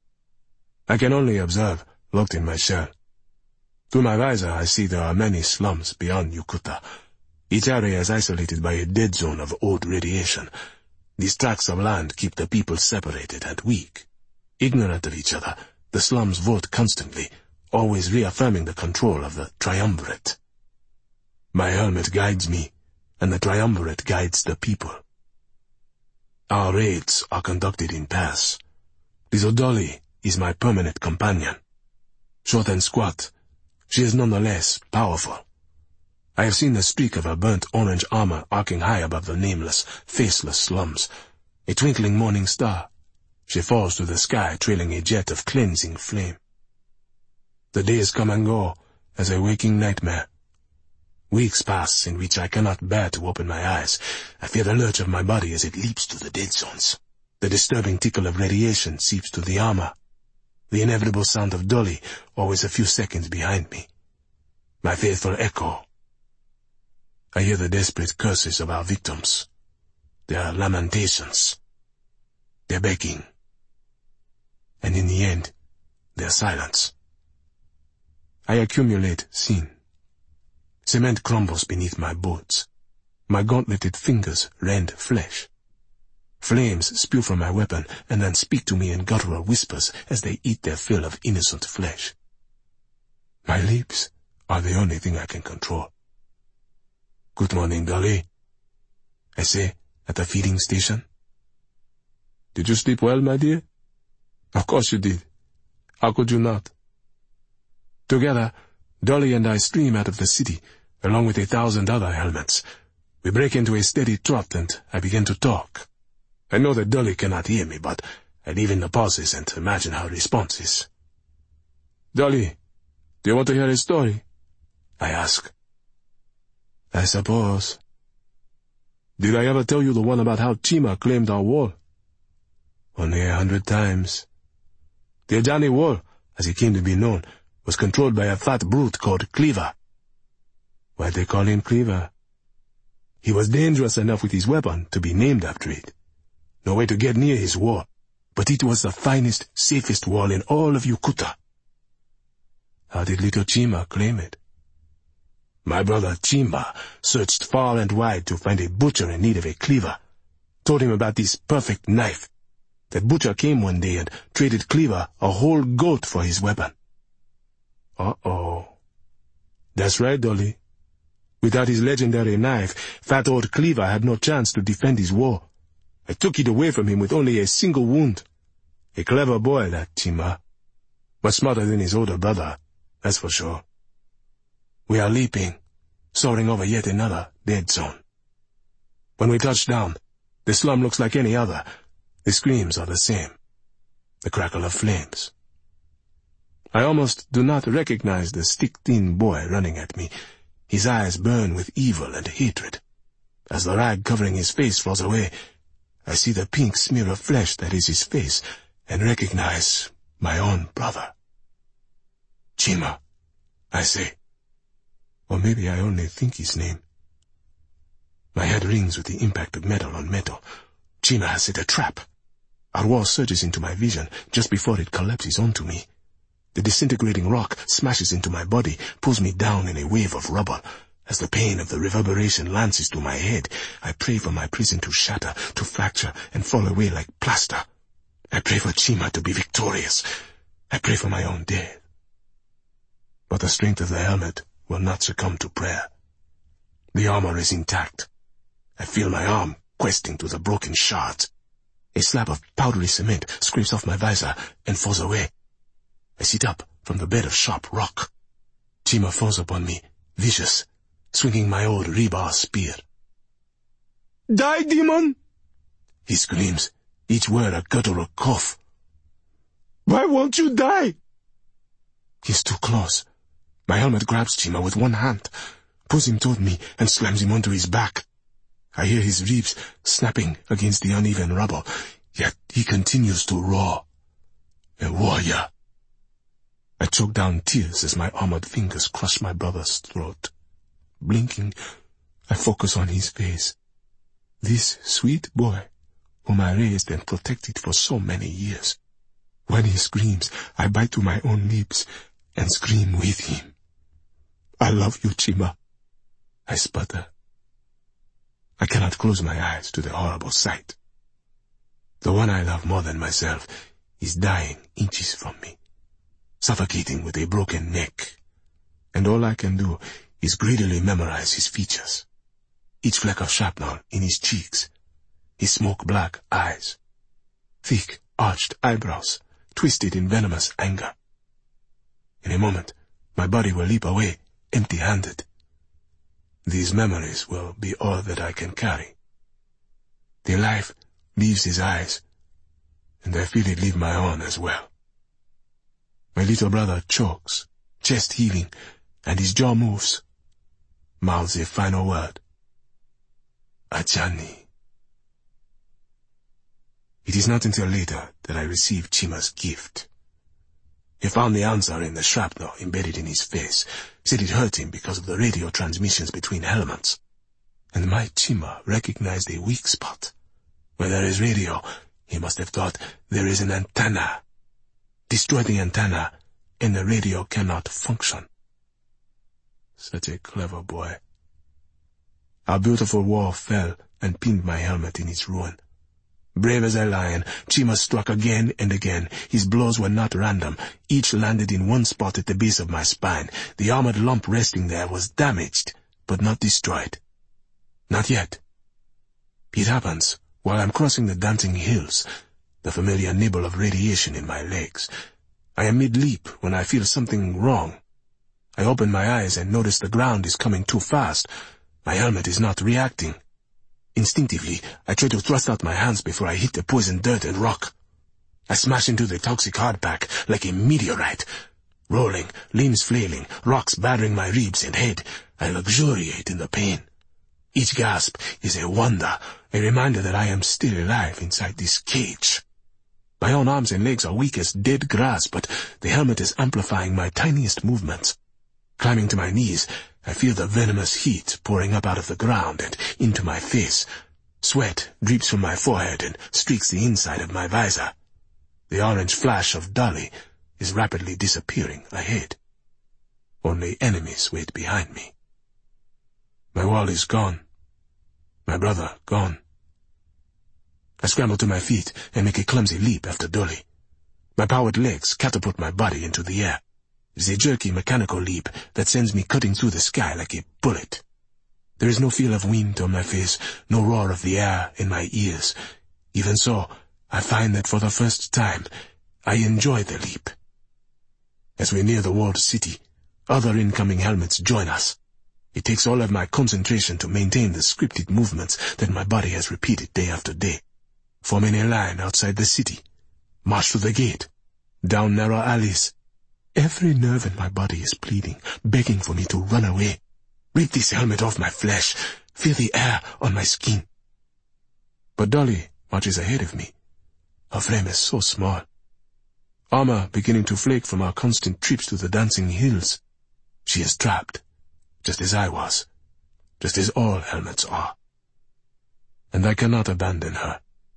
I can only observe, locked in my shell. Through my visor I see there are many slums beyond Yukuta. Each area is isolated by a dead zone of old radiation. These tracts of land keep the people separated and weak. Ignorant of each other, the slums vote constantly, always reaffirming the control of the Triumvirate. My helmet guides me, and the Triumvirate guides the people. Our raids are conducted in pairs. Little Dolly is my permanent companion. Short and squat, she is nonetheless powerful. I have seen the streak of her burnt orange armor arcing high above the nameless, faceless slums. A twinkling morning star. She falls to the sky trailing a jet of cleansing flame. The days come and go as a waking nightmare. Weeks pass in which I cannot bear to open my eyes. I feel the lurch of my body as it leaps to the dead zones. The disturbing tickle of radiation seeps to the armor. The inevitable sound of Dolly, always a few seconds behind me. My faithful echo. I hear the desperate curses of our victims. Their lamentations. Their begging. And in the end, their silence. I accumulate sin. Cement crumbles beneath my boots. My gauntleted fingers rend flesh. Flames spew from my weapon and then speak to me in guttural whispers as they eat their fill of innocent flesh. My lips are the only thing I can control. Good morning, Dolly, I say at the feeding station. Did you sleep well, my dear? Of course you did. How could you not? Together, Dolly and I stream out of the city, along with 1,000 other helmets. We break into a steady trot and I begin to talk. I know that Dolly cannot hear me, but I leave in the pauses and imagine her responses. Dolly, do you want to hear a story? I ask. I suppose. Did I ever tell you the one about how Chima claimed our wall? Only 100 times. The Ajani wall, as he came to be known, was controlled by a fat brute called Cleaver. Why'd they call him Cleaver? He was dangerous enough with his weapon to be named after it. No way to get near his wall, but it was the finest, safest wall in all of Yukuta. How did little Chima claim it? My brother Chima searched far and wide to find a butcher in need of a cleaver. Told him about this perfect knife. That butcher came one day and traded Cleaver a whole goat for his weapon. Uh-oh. That's right, Dolly. Without his legendary knife, fat old Cleaver had no chance to defend his wall. I took it away from him with only a single wound. A clever boy, that Chima. Much smarter than his older brother, that's for sure. We are leaping, soaring over yet another dead zone. When we touch down, the slum looks like any other. The screams are the same. The crackle of flames. I almost do not recognize the stick-thin boy running at me. His eyes burn with evil and hatred. As the rag covering his face falls away, I see the pink smear of flesh that is his face and recognize my own brother. Chima, I say. Or maybe I only think his name. My head rings with the impact of metal on metal. Chima has set a trap. Our wall surges into my vision just before it collapses onto me. The disintegrating rock smashes into my body, pulls me down in a wave of rubble. As the pain of the reverberation lances through my head, I pray for my prison to shatter, to fracture, and fall away like plaster. I pray for Chima to be victorious. I pray for my own death. But the strength of the helmet will not succumb to prayer. The armor is intact. I feel my arm questing through the broken shards. A slab of powdery cement scrapes off my visor and falls away. I sit up from the bed of sharp rock. Chima falls upon me, vicious, swinging my old rebar spear. "Die, demon!" he screams, each word a guttural cough. "Why won't you die?" He's too close. My helmet grabs Chima with one hand, pulls him toward me, and slams him onto his back. I hear his ribs snapping against the uneven rubble, yet he continues to roar. A warrior. I choke down tears as my armored fingers crush my brother's throat. Blinking, I focus on his face. This sweet boy, whom I raised and protected for so many years. When he screams, I bite to my own lips and scream with him. "I love you, Chima," I sputter. I cannot close my eyes to the horrible sight. The one I love more than myself is dying inches from me, suffocating with a broken neck, and all I can do is greedily memorize his features, each fleck of shrapnel in his cheeks, his smoke-black eyes, thick, arched eyebrows, twisted in venomous anger. In a moment, my body will leap away, empty-handed. These memories will be all that I can carry. The life leaves his eyes, and I feel it leave my own as well. My little brother chokes, chest heaving, and his jaw moves, mouths a final word. Ajani. It is not until later that I receive Chima's gift. He found the answer in the shrapnel embedded in his face, said it hurt him because of the radio transmissions between elements. And my Chima recognized a weak spot. Where there is radio, he must have thought there is an antenna. Destroy the antenna, and the radio cannot function. Such a clever boy. Our beautiful wall fell and pinned my helmet in its ruin. Brave as a lion, Chima struck again and again. His blows were not random. Each landed in one spot at the base of my spine. The armored lump resting there was damaged, but not destroyed. Not yet. It happens while I'm crossing the dancing hills, the familiar nibble of radiation in my legs. I am mid-leap when I feel something wrong. I open my eyes and notice the ground is coming too fast. My helmet is not reacting. Instinctively, I try to thrust out my hands before I hit the poisoned dirt and rock. I smash into the toxic hardpack like a meteorite. Rolling, limbs flailing, rocks battering my ribs and head, I luxuriate in the pain. Each gasp is a wonder, a reminder that I am still alive inside this cage. My own arms and legs are weak as dead grass, but the helmet is amplifying my tiniest movements. Climbing to my knees, I feel the venomous heat pouring up out of the ground and into my face. Sweat drips from my forehead and streaks the inside of my visor. The orange flash of Dolly is rapidly disappearing ahead. Only enemies wait behind me. My wall is gone. My brother gone. I scramble to my feet and make a clumsy leap after Dolly. My powered legs catapult my body into the air. It is a jerky mechanical leap that sends me cutting through the sky like a bullet. There is no feel of wind on my face, no roar of the air in my ears. Even so, I find that for the first time, I enjoy the leap. As we near the walled city, other incoming helmets join us. It takes all of my concentration to maintain the scripted movements that my body has repeated day after day. Forming a line outside the city, march to the gate, down narrow alleys. Every nerve in my body is pleading, begging for me to run away. Rip this helmet off my flesh, feel the air on my skin. But Dolly marches ahead of me. Her frame is so small. Armor beginning to flake from our constant trips to the dancing hills. She is trapped, just as I was, just as all helmets are. And I cannot abandon her.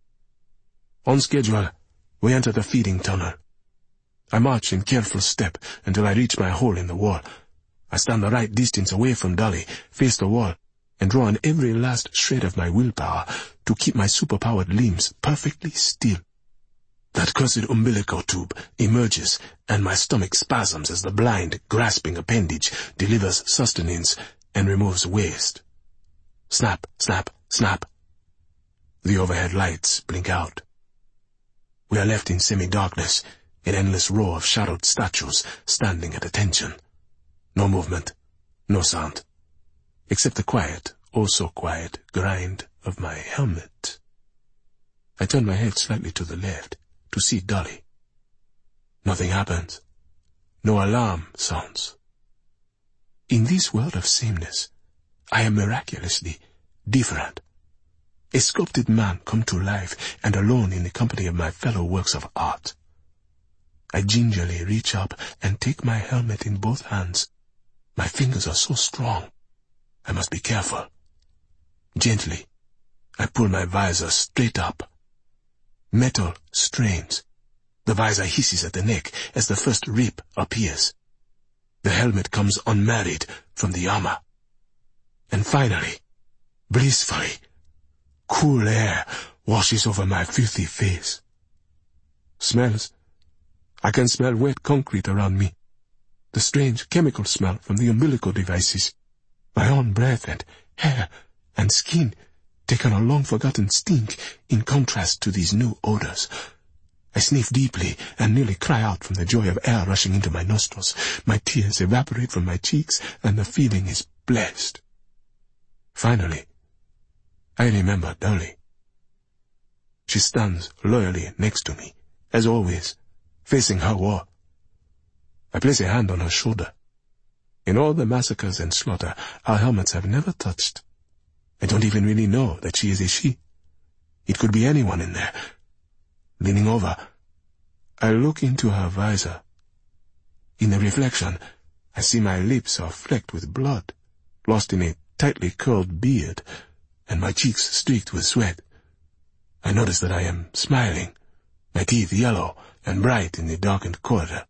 On schedule, we enter the feeding tunnel. I march in careful step until I reach my hole in the wall. I stand the right distance away from Dolly, face the wall, and draw on every last shred of my willpower to keep my superpowered limbs perfectly still. That cursed umbilical tube emerges, and my stomach spasms as the blind, grasping appendage delivers sustenance and removes waste. Snap, snap, snap. The overhead lights blink out. We are left in semi-darkness, an endless row of shadowed statues standing at attention. No movement, no sound, except the quiet, oh so quiet, grind of my helmet. I turn my head slightly to the left to see Dolly. Nothing happens. No alarm sounds. In this world of sameness, I am miraculously different. A sculpted man come to life and alone in the company of my fellow works of art. I gingerly reach up and take my helmet in both hands. My fingers are so strong. I must be careful. Gently, I pull my visor straight up. Metal strains. The visor hisses at the neck as the first rip appears. The helmet comes unmarried from the armor. And finally, blissfully, cool air washes over my filthy face. Smells. I can smell wet concrete around me. The strange chemical smell from the umbilical devices. My own breath and hair and skin take on a long-forgotten stink in contrast to these new odors. I sniff deeply and nearly cry out from the joy of air rushing into my nostrils. My tears evaporate from my cheeks, and the feeling is blessed. Finally, I remember Dolly. She stands loyally next to me, as always, facing her wall. I place a hand on her shoulder. In all the massacres and slaughter, our helmets have never touched. I don't even really know that she is a she. It could be anyone in there. Leaning over, I look into her visor. In the reflection, I see my lips are flecked with blood, lost in a tightly curled beard, and my cheeks streaked with sweat. I notice that I am smiling, my teeth yellow and bright in the darkened corridor.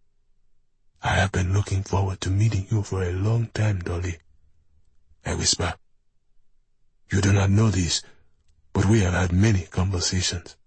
I have been looking forward to meeting you for a long time, Dolly, I whisper. You do not know this, but we have had many conversations.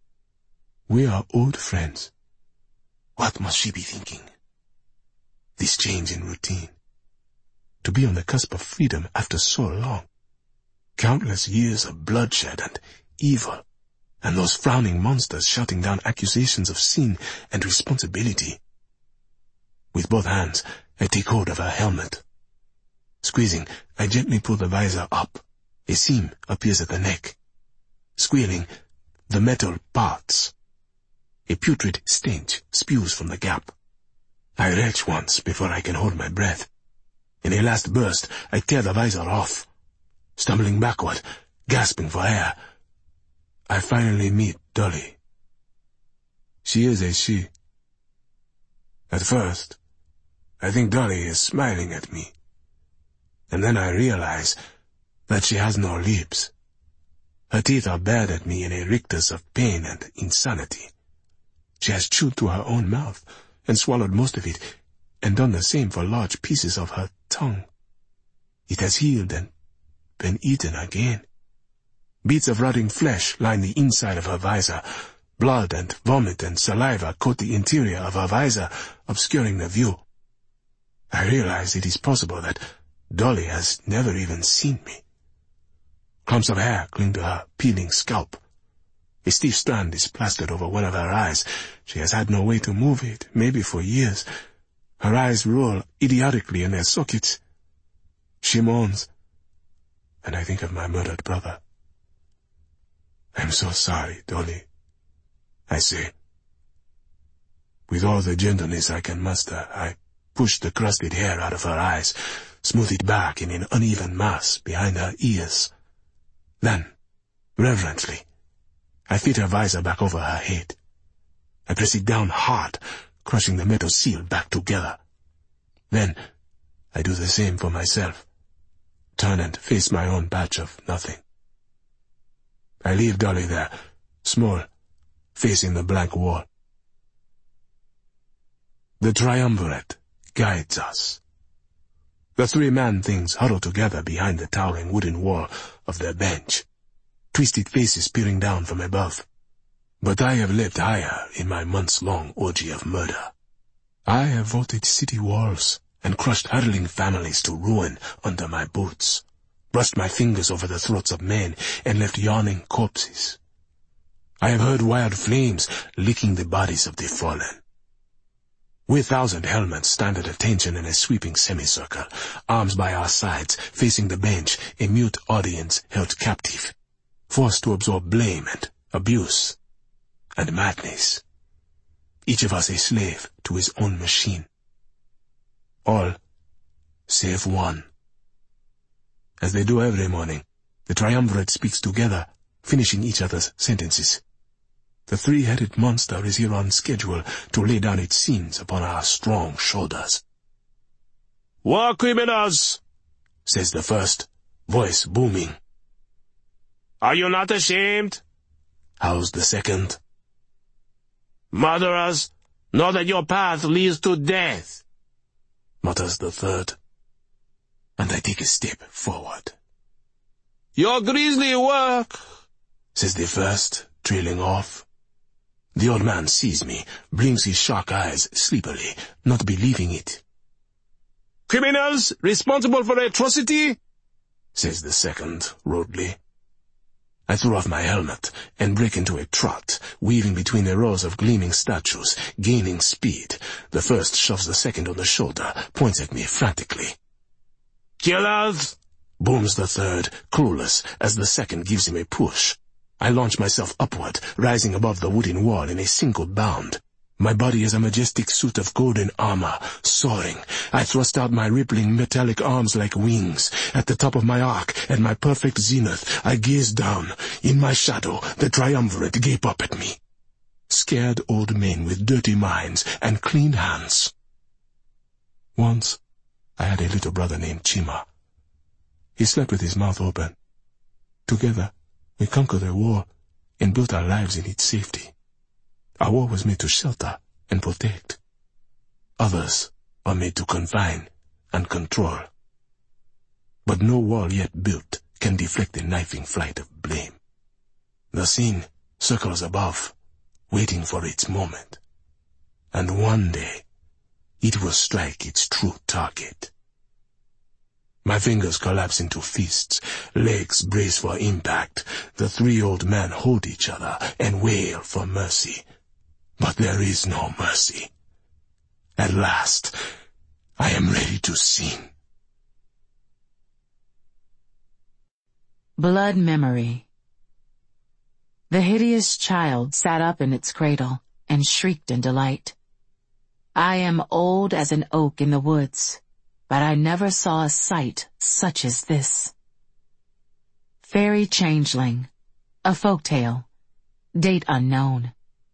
We are old friends. What must she be thinking? This change in routine. To be on the cusp of freedom after so long. Countless years of bloodshed and evil, and those frowning monsters shouting down accusations of sin and responsibility. With both hands, I take hold of her helmet. Squeezing, I gently pull the visor up. A seam appears at the neck. Squealing, the metal parts. A putrid stench spews from the gap. I retch once before I can hold my breath. In a last burst, I tear the visor off. Stumbling backward, gasping for air, I finally meet Dolly. She is a she. At first, I think Dolly is smiling at me. And then I realize that she has no lips. Her teeth are bared at me in a rictus of pain and insanity. She has chewed through her own mouth and swallowed most of it, and done the same for large pieces of her tongue. It has healed and been eaten again. Bits of rotting flesh line the inside of her visor. Blood and vomit and saliva coat the interior of her visor, obscuring the view. I realize it is possible that Dolly has never even seen me. Clumps of hair cling to her peeling scalp. A stiff strand is plastered over one of her eyes. She has had no way to move it, maybe for years. Her eyes roll idiotically in their sockets. She moans, and I think of my murdered brother. I'm so sorry, Dolly, I say. With all the gentleness I can muster, I push the crusted hair out of her eyes, smooth it back in an uneven mass behind her ears. Then, reverently, I fit her visor back over her head. I press it down hard, crushing the metal seal back together. Then, I do the same for myself, turn and face my own patch of nothing. I leave Dolly there, small, facing the blank wall. The triumvirate guides us. The three man-things huddle together behind the towering wooden wall of their bench, twisted faces peering down from above. But I have leapt higher in my months-long orgy of murder. I have vaulted city walls and crushed huddling families to ruin under my boots, brushed my fingers over the throats of men and left yawning corpses. I have heard wild flames licking the bodies of the fallen. We 1,000 helmets stand at attention in a sweeping semicircle, arms by our sides, facing the bench, a mute audience held captive, forced to absorb blame and abuse and madness. Each of us a slave to his own machine. All save one. As they do every morning, the triumvirate speaks together, finishing each other's sentences. The three-headed monster is here on schedule to lay down its sins upon our strong shoulders. "War criminals," says the first, voice booming. "Are you not ashamed?" howls the second. "Murderers, know that your path leads to death," mutters the third. And I take a step forward. "Your grisly work," says the first, trailing off. The old man sees me, blinks his shark eyes sleepily, not believing it. "Criminals responsible for atrocity," says the second, rudely. I throw off my helmet and break into a trot, weaving between the rows of gleaming statues, gaining speed. The first shoves the second on the shoulder, points at me frantically. "Killers," booms the third, clueless, as the second gives him a push. I launch myself upward, rising above the wooden wall in a single bound. My body is a majestic suit of golden armor, soaring. I thrust out my rippling metallic arms like wings. At the top of my arc, at my perfect zenith, I gaze down. In my shadow, the triumvirate gape up at me. Scared old men with dirty minds and clean hands. Once, I had a little brother named Chima. He slept with his mouth open. Together, we conquered a war and built our lives in its safety. Our war was made to shelter and protect. Others are made to confine and control. But no wall yet built can deflect the knifing flight of blame. The sin circles above, waiting for its moment. And one day, it will strike its true target. My fingers collapse into fists, legs brace for impact. The three old men hold each other and wail for mercy. But there is no mercy. At last, I am ready to sin. Blood memory. The hideous child sat up in its cradle and shrieked in delight. I am old as an oak in the woods, but I never saw a sight such as this. Fairy Changeling, a folktale, date unknown.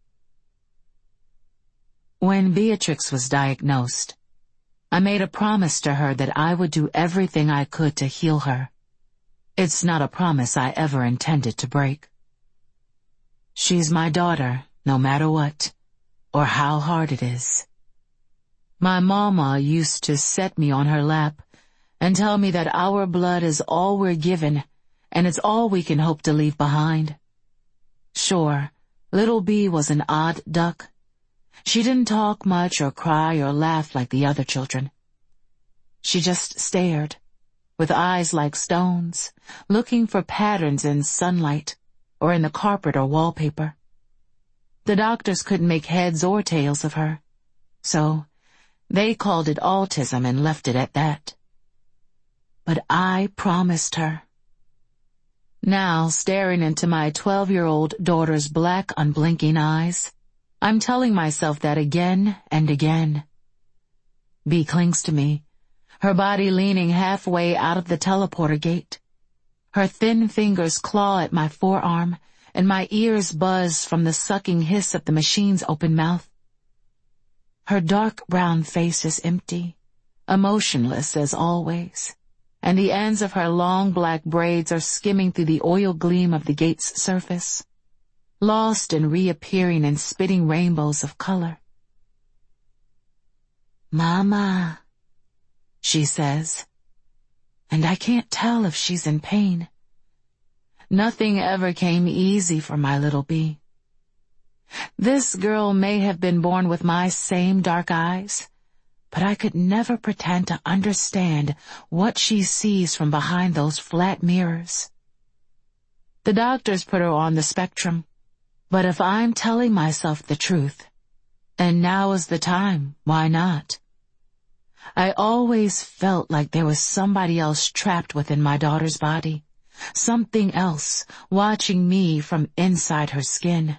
When Beatrix was diagnosed, I made a promise to her that I would do everything I could to heal her. It's not a promise I ever intended to break. She's my daughter, no matter what, or how hard it is. My mama used to set me on her lap and tell me that our blood is all we're given, and it's all we can hope to leave behind. Sure, little Bee was an odd duck. She didn't talk much or cry or laugh like the other children. She just stared, with eyes like stones, looking for patterns in sunlight or in the carpet or wallpaper. The doctors couldn't make heads or tails of her, so they called it autism and left it at that. But I promised her. Now, staring into my 12-year-old daughter's black, unblinking eyes, I'm telling myself that again and again. Bee clings to me, her body leaning halfway out of the teleporter gate. Her thin fingers claw at my forearm, and my ears buzz from the sucking hiss of the machine's open mouth. Her dark brown face is empty, emotionless as always, and the ends of her long black braids are skimming through the oil gleam of the gate's surface, lost and reappearing in spitting rainbows of color. "Mama," she says, and I can't tell if she's in pain. Nothing ever came easy for my little Bee. This girl may have been born with my same dark eyes, but I could never pretend to understand what she sees from behind those flat mirrors. The doctors put her on the spectrum, but if I'm telling myself the truth, and now is the time, why not? I always felt like there was somebody else trapped within my daughter's body, something else watching me from inside her skin.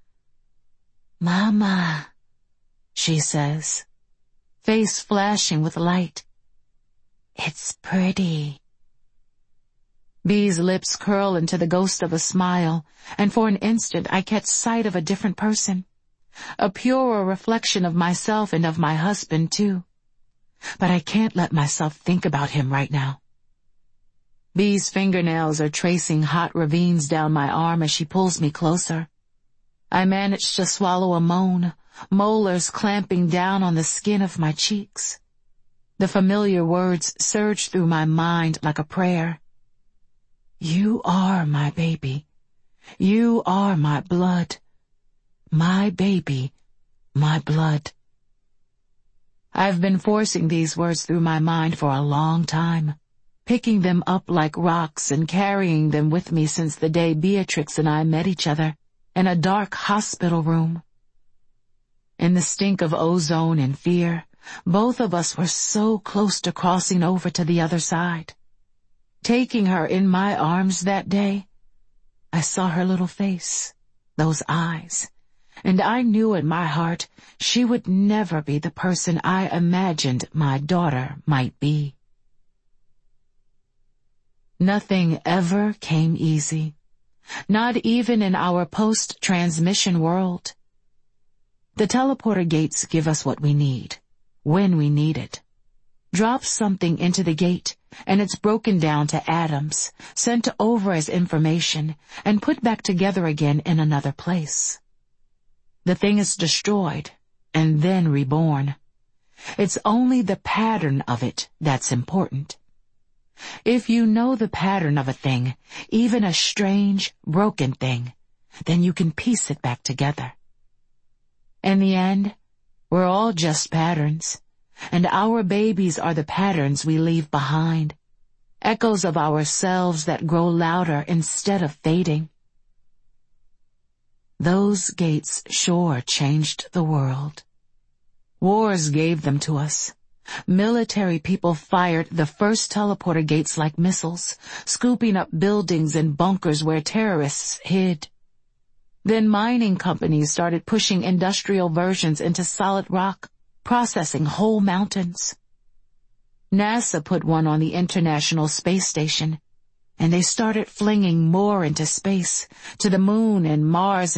"Mama," she says, face flashing with light. "It's pretty." Bee's lips curl into the ghost of a smile, and for an instant I catch sight of a different person, a purer reflection of myself and of my husband, too. But I can't let myself think about him right now. Bee's fingernails are tracing hot ravines down my arm as she pulls me closer. I manage to swallow a moan, molars clamping down on the skin of my cheeks. The familiar words surge through my mind like a prayer. "You are my baby. You are my blood. My baby, my blood." I've been forcing these words through my mind for a long time, picking them up like rocks and carrying them with me since the day Beatrix and I met each other in a dark hospital room. In the stink of ozone and fear, both of us were so close to crossing over to the other side. Taking her in my arms that day, I saw her little face, those eyes, and I knew in my heart she would never be the person I imagined my daughter might be. Nothing ever came easy, not even in our post-transmission world. The teleporter gates give us what we need, when we need it. Drop something into the gate, and it's broken down to atoms, sent over as information, and put back together again in another place. The thing is destroyed, and then reborn. It's only the pattern of it that's important. If you know the pattern of a thing, even a strange, broken thing, then you can piece it back together. In the end, we're all just patterns, and our babies are the patterns we leave behind, echoes of ourselves that grow louder instead of fading. Those gates sure changed the world. Wars gave them to us. Military people fired the first teleporter gates like missiles, scooping up buildings and bunkers where terrorists hid. Then mining companies started pushing industrial versions into solid rock, processing whole mountains. NASA put one on the International Space Station, and they started flinging more into space, to the moon and Mars